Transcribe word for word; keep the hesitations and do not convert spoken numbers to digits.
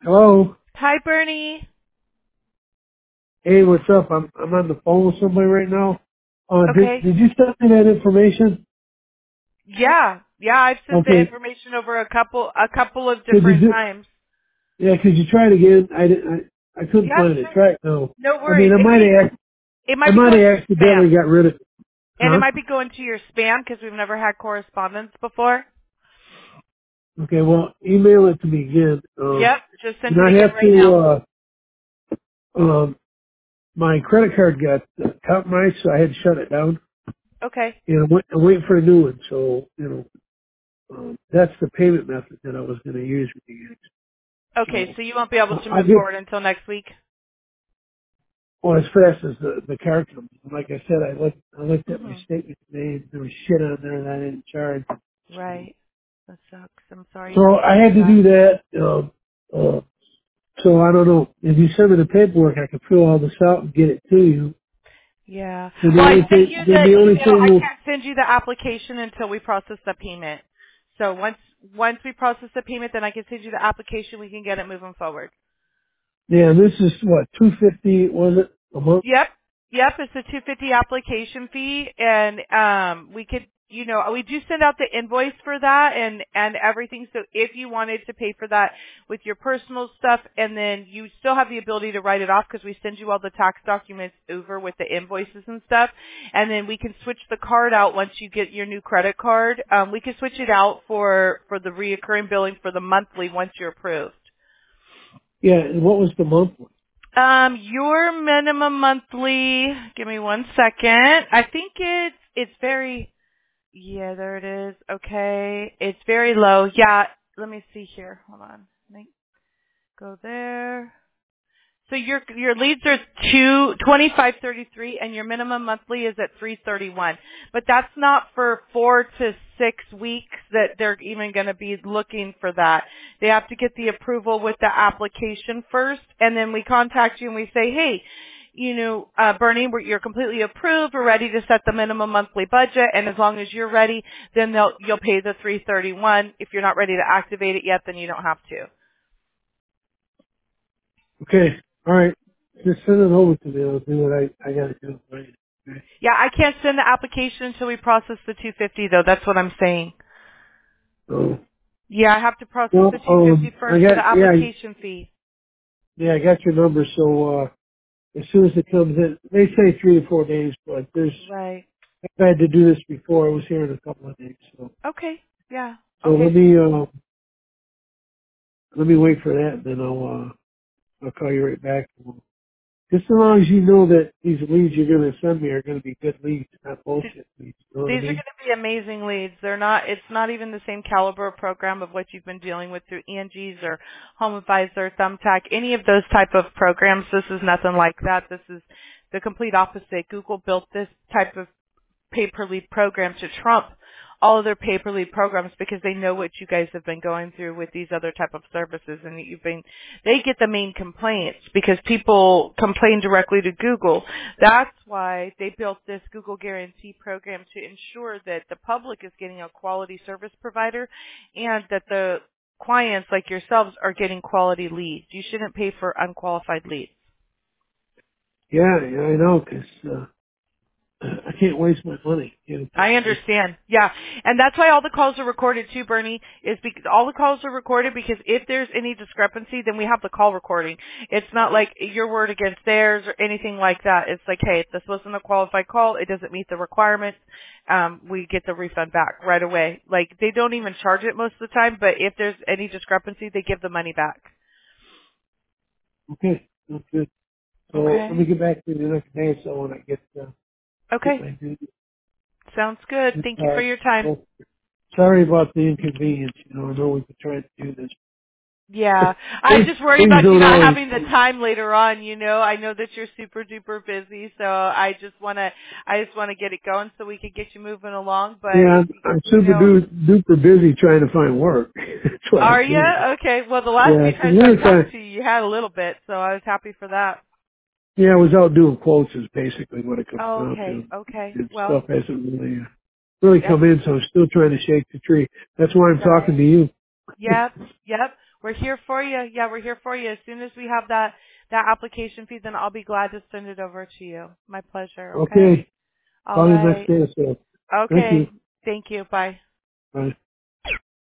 Hello. Hi, Bernie. Hey, what's up? I'm I'm on the phone with somebody right now. Uh, did Okay. did you send me that information? Yeah, yeah. I've sent the Okay. information over a couple, a couple of Could you different do? times. Yeah, could you try it again? I didn't. I, I couldn't Yeah, find it. sure. Try it now. No I mean, worries. I It might might, have. ac- it I might be might going to have your spam, accidentally got rid of. and it Huh? might be going to your spam because we've never had correspondence before. Okay. Well, email it to me again. Um, Yep. Just sent and it I again have right to. now. Uh, um, my credit card got uh, compromised, so I had to shut it down. Okay. And I'm, wait, I'm waiting for a new one. So you know, um, that's the payment method that I was going to use with you guys. Okay. So So you won't be able uh, to I'll move get. forward until next week. Well, as fast as the the car comes. Like I said, I looked I looked at my Mhm. statement today, and there was shit on there that I didn't charge. So, Right. That sucks. I'm sorry so you have to I go had through to that. do that. Um, uh, so I don't know. If you send me the paperwork, I can fill all this out and get it to you. Yeah. Then the Well, I only sent thing, you then the the only email. thing I will, can't send you the application until we process the payment. So once once we process the payment, then I can send you the application. We can get it moving forward. yeah, this is what two fifty was it a month? Yep. Yep, it's a two fifty application fee, and um we could, you know, we do send out the invoice for that and and everything. So if you wanted to pay for that with your personal stuff, and then you still have the ability to write it off because we send you all the tax documents over with the invoices and stuff, and then we can switch the card out once you get your new credit card. Um, we can switch it out for for the reoccurring billing for the monthly once you're approved. Yeah, and what was the month? Um, your minimum monthly, give me one second. I think it's, it's very, yeah, there it is. Okay. It's very low. Yeah. Let me see here. Hold on. Let me go there. So your your leads are two twenty five thirty three, and your minimum monthly is at three thirty one. But that's not for four to six weeks that they're even going to be looking for that. They have to get the approval with the application first, and then we contact you and we say, hey, you know, uh, Bernie, we're, you're completely approved. We're ready to set the minimum monthly budget, and as long as you're ready, then they'll you'll pay the three thirty one. If you're not ready to activate it yet, then you don't have to. Okay, all right. Just send it over to me. I'll do what I I got to do. Right. Okay. Yeah, I can't send the application until we process the two fifty though. That's what I'm saying. So, Yeah, I have to process well, the two fifty um, I first for got the yeah application fee. yeah I got your number. So. uh As soon as it comes in, they say three to four days, but there's, Right. I've had to do this before. I was here in a couple of days. So, Okay. Yeah. so let Okay. me, uh, let me wait for that and then I'll, uh, I'll call you right back. Just as long as you know that these leads you're going to send me are going to be good leads, not Th- bullshit leads. You know what I These are going mean? to be amazing leads. They're not, it's not even the same caliber of program of what you've been dealing with through E N Gs or Home Advisor, Thumbtack, any of those type of programs. This is nothing like that. This is the complete opposite. Google built this type of pay-per-lead program to trump all of their pay-per-lead programs because they know what you guys have been going through with these other type of services, and that you've been, they get the main complaints because people complain directly to Google. That's why they built this Google Guarantee program to ensure that the public is getting a quality service provider and that the clients like yourselves are getting quality leads. You shouldn't pay for unqualified leads. Yeah, yeah, I know, cause, uh, I can't waste my money. You know, I understand. Yeah. And that's why all the calls are recorded too, Bernie, is because all the calls are recorded because if there's any discrepancy, then we have the call recording. It's not like your word against theirs or anything like that. It's like, hey, if this wasn't a qualified call, it doesn't meet the requirements, um, we get the refund back right away. Like, they don't even charge it most of the time, but if there's any discrepancy, they give the money back. okay, that's good. So let me Okay. get back to you the next day so when I get, uh, get Okay. my duty. Sounds good. Thank you for Uh, your time. well, sorry about the inconvenience. You know, I know we've been trying to do this. Yeah, I things, just worry things about you don't not always. having the time later on. You know, I know that you're super duper busy, so I just want to, I just want to get it going so we could get you moving along. But Yeah, I'm, I'm you super know, du- duper busy trying to find work. That's what I'm are you doing. okay? Well, the last Yeah, few it's the times I winter talked time. to you, you had a little bit, so I was happy for that. Yeah, I was out doing quotes is basically what it comes down Okay, to. okay. And stuff Well, hasn't really, uh, really yep, come in, so I'm still trying to shake the tree. That's why I'm talking right. to you. Yep, yep. We're here for you. Yeah, we're here for you. As soon as we have that that application fee, then I'll be glad to send it over to you. My pleasure. Okay. Okay. All Call you next right. day or so. Thank you. Okay. Thank you. Bye. Bye.